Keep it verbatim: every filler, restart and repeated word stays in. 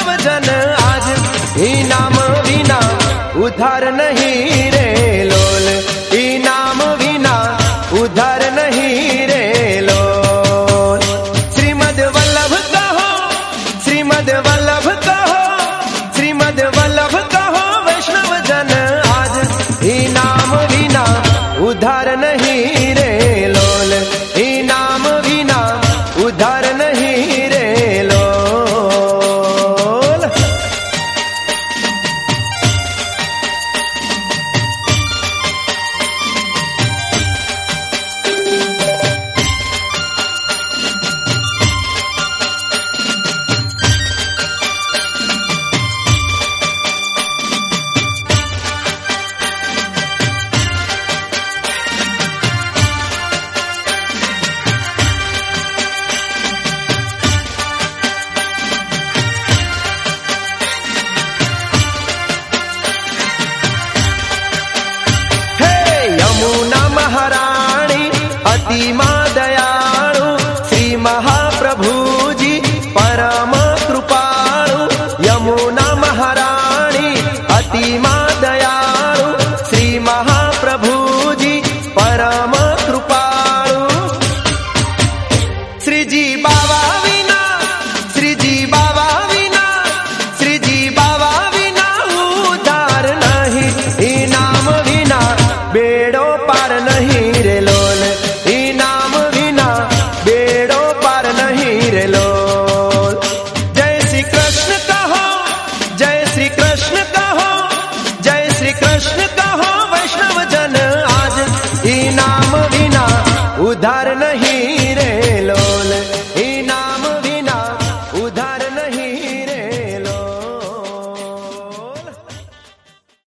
वैष्णव जन आज, ही नाम विना उधार नहीं रे लोल, ही नाम विना उधार नहीं रे लोल। श्रीमद वल्लभ कहो, श्रीमद वल्लभ कहो, श्रीमद वल्लभ कहो वैष्णव जन आज, ही नाम विना उधार नहीं रे लोल, ही नाम विना उधार नहीं रे लोल। महाराणी अति मां दयाळु, श्री महाप्रभु जी परम कृपाळु। यमुना महाराणी अति मां दयाळु, श्री महाप्रभु जी परम कृपाळु। श्रीजी बाबा विना, श्रीजी बाबा विना, श्रीजी बाबा विना उधार नहीं, ही नाम विना बेड़ो पार नहीं रे लोल, ही नाम विना बेड़ो पार नहीं रे लोल। जय श्री कृष्ण कहो, जय श्री कृष्ण कहो, जय श्री कृष्ण कहो वैष्णव जन आज, ही नाम विना उधार नहीं